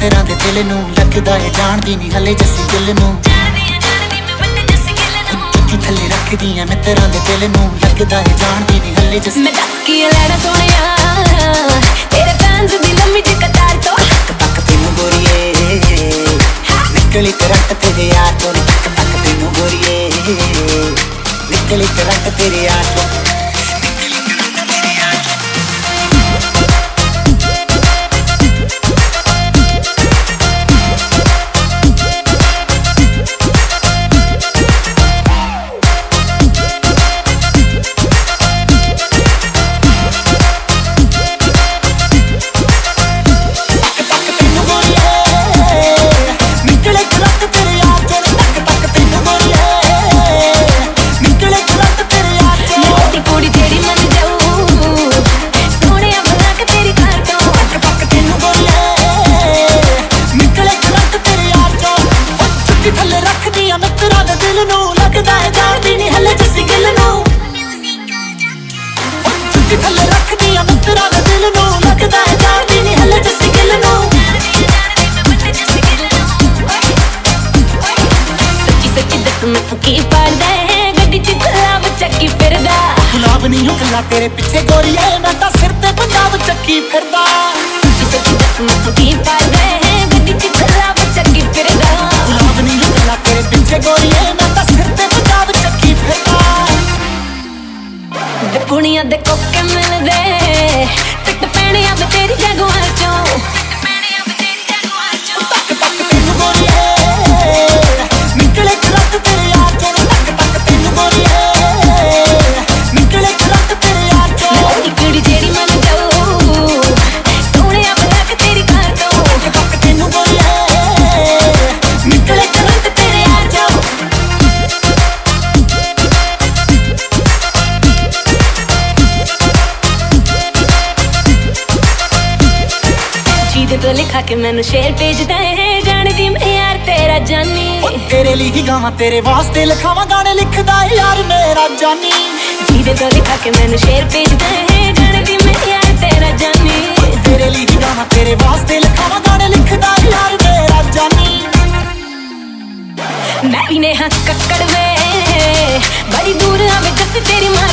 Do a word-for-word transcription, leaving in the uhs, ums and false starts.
ਮਿੱਤਰਾਂ ਦੇ ਦਿਲ ਨੂੰ ਲੱਗਦਾ ਏ ਜਾਣਦੀ ਨਹੀਂ ਹਲੇ ਜੱਸੀ ਗਿੱਲ ਨੂੰ ਜੁੱਤੀ ਥੱਲੇ ਰੱਖਦੀ ਐ ਮਿੱਤਰਾਂ ਦੇ ਦਿਲ ਨੂੰ ਲੱਗਦਾ ਏ ਜਾਣਦੀ ਨਹੀਂ ਹਲੇ ਜੱਸੀ ਮੈਂ ਦੱਕੀ ਲੈਣਾ ਸੋਹਣਿਆ ਤੇਰੇ ਫੈਨਸ ਦੀ ਲੰਮੀ ਜਿਹੀ ਕਤਾਰ ਤੋਂ ਤੱਕ ਤੱਕ ਤੈਨੂੰ ਗੋਰੀਏ ਨਿਕਲੀ ਕਰੰਟ ਤੇਰੇ ਯਾਰ ਤੋਂ ਤੱਕ ਤੱਕ ਤੈਨੂੰ ਗੋਰੀਏ ਨਿਕਲੀ ਕਰੰਟ ਤੇਰੇ ਯਾਰ ਤੋਂ ਥੱਲੇ ਰੱਖਦੀ ਆ ਮਿੱਤਰਾਂ ਦੇ ਦਿਲ ਨੂੰ ਲੱਗਦਾ ਹੈ ਜਾਣਦੀ ਨਹੀਂ ਹਲੇ ਜੱਸੀ ਗਿੱਲ ਨੂੰ ਸੱਚੀ ਸੱਚੀ ਦੱਸ ਮੈਨੂੰ ਕੀ ਪੜਦਾ ਹੈ ਗੱਡੀ ਚ ਗੁਲਾਬ ਚੱਕੀ ਫਿਰਦਾ ਗੁਲਾਬ ਨਹੀਂ ਹੋ ਕੱਲਾ ਤੇਰੇ ਪਿੱਛੇ ਗੋਰੀਏ ਮੈਂ ਤਾਂ ਸਿਰ ਤੇ ਪੰਜਾਬ ਚੱਕੀ ਫਿਰਦਾ ਸੱਚੀ ਸੱਚੀ ਦੱਸ ਮੈਨੂੰ ਕੀ ਪੜਦਾ ਹੈ ਗੱਡੀ ਚ ਗੁਲਾਬ ਚੱਕੀ ਫਿਰਦਾ ਗੁਲਾਬ ਨਹੀਂ ਹੋ ਕੱਲਾ ਤੇਰੇ ਪਿੱਛੇ ਗੋਰੀਏ ਮੈਂ ਤਾਂ ਸਿਰ ਤੇ ਪੰਜਾਬ ਚੱਕੀ ਫਿਰਦਾ ਕੁੜੀਆਂ ਦੇ ਕੋਕੇ ਮਿਲਦੇ ਟਿੱਟ ਪੈਣੀਆਂ ਵੇ ਤੇਰੀ ਜਗਵਾਰ ਚੋਂ ਤੱਕ ਤੱਕ ਤੈਨੂੰ ਗੋਰੀਏ ਨਿਕਲੇ ਕਰੰਟ ਤੇਰੇ ਯਾਰ ਚੋਂ ਤੱਕ ਤੱਕ ਤੈਨੂੰ ਗੋਰੀਏ ਨਿਕਲੇ ਕਰੰਟ ਤੇਰੇ ਯਾਰ ਚੋਂ ਮੇਰੀ ਕੁੜੀ ਜਿਹੜੀ ਮਨ ਜਾਊ ਸੋਹਣਿਆ ਬਲਾ ਕੇ ਤੇਰੀ ਕਾਰ ਤੋਂ ਤੱਕ ਤੱਕ ਤੈਨੂੰ ਗੋਰੀਏ ਨਿਕਲੇ ਕਰੰਟ ਤੇਰੇ ਯਾਰ ਚੋਂ ਜਿਹਦੇ ਤੋਂ ਲਿਖਾ ਕੇ ਮੈਨੂੰ ਸ਼ੇਰ ਭੇਜਦਾ ਹੈ ਜਾਣਦੀ ਮੈਂ ਯਾਰ ਤੇਰਾ ਜਾਨੀ ਤੇਰੇ ਲਈ ਹੀ ਗਾਵਾਂ ਤੇਰੇ ਵਾਸਤੇ ਲਿਖਾਵਾਂ ਗਾਣੇ ਲਿਖਦਾ ਯਾਰ ਮੇਰਾ ਜਾਨੀ ਜਿਹਦੇ ਤੋਂ ਲਿਖਾ ਕੇ ਮੈਨੂੰ ਸ਼ੇਰ ਭੇਜਦਾ ਹੈ ਜਾਣਦੀ ਮੈਂ ਯਾਰ ਤੇਰਾ ਜਾਨੀ ਤੇਰੇ ਲਈ ਹੀ ਗਾਵਾਂ ਤੇਰੇ ਵਾਸਤੇ ਲਿਖਾਵਾਂ ਗਾਣੇ ਲਿਖਦਾ ਯਾਰ ਮੇਰਾ ਜਾਨੀ ਮੈਂ ਵੀ ਨੇ ਹੱਥ ਕੱਕੜ ਵੇ ਬੜੀ ਦੂਰ ਆਵੇ ਜੱਸ ਤੇਰੀ